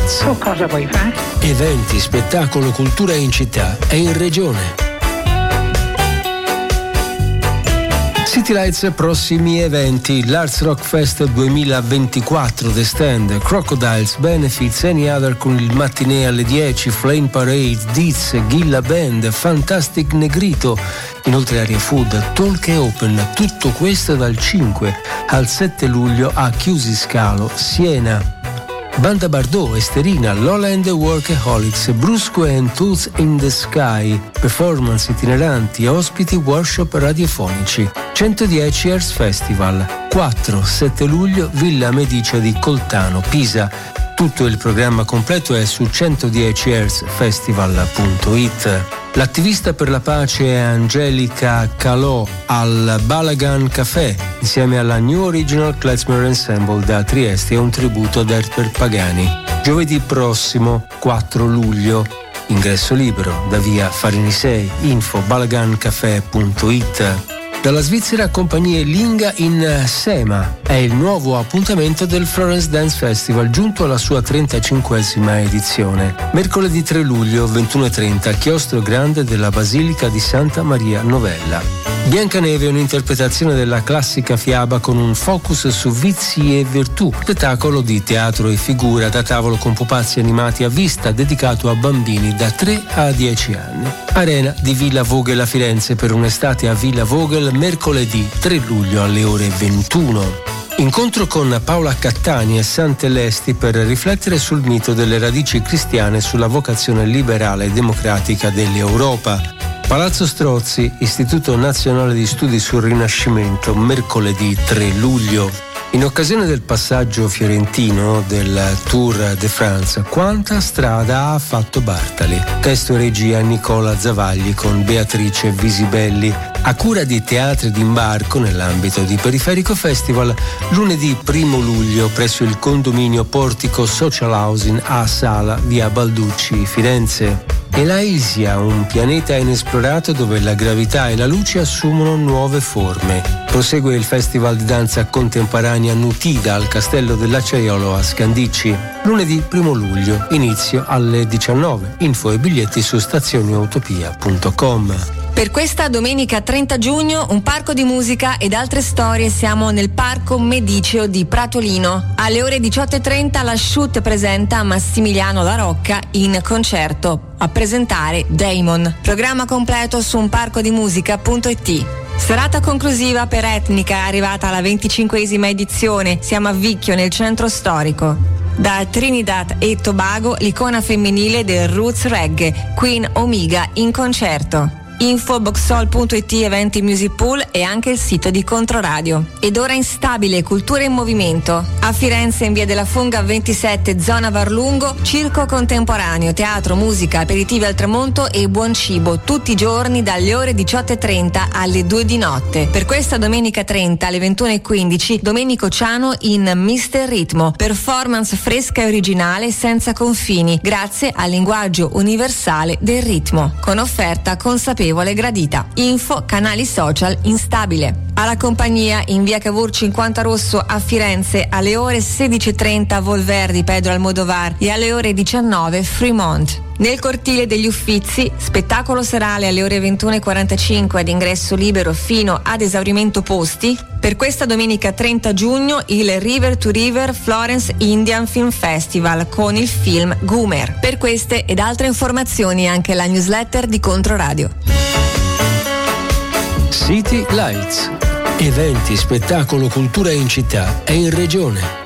Lights. Tu cosa vuoi fare? Eventi, spettacolo, cultura in città e in regione. City Lights, prossimi eventi: l'Arts Rock Fest 2024, The Stand, Crocodiles, Benefits, Any Other con il mattinè alle 10, Flame Parade, Diz, Gilla Band, Fantastic Negrito, inoltre Area Food, Talk e Open. Tutto questo dal 5 al 7 luglio a Chiusi Scalo, Siena. Banda Bardot, Esterina, Lola and the Workaholics, Brusco and Tools in the Sky, performance itineranti, ospiti, workshop radiofonici. 110 Airs Festival, 4-7 luglio, Villa Medicia di Coltano, Pisa. Tutto il programma completo è su 110airsfestival.it. L'attivista per la pace è Angelica Calò al Balagan Café insieme alla New Original Klezmer Ensemble da Trieste e un tributo ad Herbert Pagani. Giovedì prossimo 4 luglio, ingresso libero da via Farini 6, info balagancafé.it. Dalla Svizzera compagnie Linga in Sema è il nuovo appuntamento del Florence Dance Festival, giunto alla sua 35esima edizione. Mercoledì 3 luglio 21:30, chiostro grande della Basilica di Santa Maria Novella. Biancaneve è un'interpretazione della classica fiaba con un focus su vizi e virtù, spettacolo di teatro e figura da tavolo con pupazzi animati a vista dedicato a bambini da 3 a 10 anni. Arena di Villa Vogel a Firenze per un'estate a Villa Vogel mercoledì 3 luglio alle ore 21. Incontro con Paola Cattani e Sant'Elesti per riflettere sul mito delle radici cristiane e sulla vocazione liberale e democratica dell'Europa. Palazzo Strozzi, Istituto Nazionale di Studi sul Rinascimento, mercoledì 3 luglio. In occasione del passaggio fiorentino del Tour de France, quanta strada ha fatto Bartali? Testo e regia Nicola Zavagli con Beatrice Visibelli. A cura di Teatri d'Imbarco nell'ambito di Periferico Festival, lunedì 1 luglio presso il condominio Portico Social Housing a Sala, via Balducci, Firenze. Elaisia, un pianeta inesplorato dove la gravità e la luce assumono nuove forme. Prosegue il Festival di danza contemporanea Nutida al Castello dell'Acciaiolo a Scandicci. Lunedì 1 luglio, inizio alle 19. Info e biglietti su stazioneutopia.com. Per questa domenica 30 giugno, un parco di musica ed altre storie. Siamo nel Parco Mediceo di Pratolino. Alle ore 18:30 la Shoot presenta Massimiliano La Rocca in concerto a presentare Damon. Programma completo su unparcodimusica.it. Serata conclusiva per Etnica, arrivata alla 25esima edizione. Siamo a Vicchio, nel centro storico. Da Trinidad e Tobago, l'icona femminile del roots reggae, Queen Omega in concerto. Info boxhall.it, eventi music pool e anche il sito di Controradio. Ed ora Instabile, cultura in movimento. A Firenze in via della Funga 27, zona Varlungo, circo contemporaneo, teatro, musica, aperitivi al tramonto e buon cibo tutti i giorni dalle ore 18:30 alle 2 di notte. Per questa domenica 30 alle 21:15 Domenico Ciano in Mister Ritmo, performance fresca e originale senza confini, grazie al linguaggio universale del ritmo, con offerta consapevole e gradita. Info canali social Instabile. Alla compagnia in via Cavour 50 Rosso a Firenze alle ore 16:30 Volverdi Pedro Almodovar e alle ore 19 Fremont. Nel cortile degli Uffizi, spettacolo serale alle ore 21:45 ad ingresso libero fino ad esaurimento posti. Per questa domenica 30 giugno il River to River Florence Indian Film Festival con il film Goomer. Per queste ed altre informazioni anche la newsletter di Controradio. City Lights. Eventi, spettacolo, cultura in città e in regione.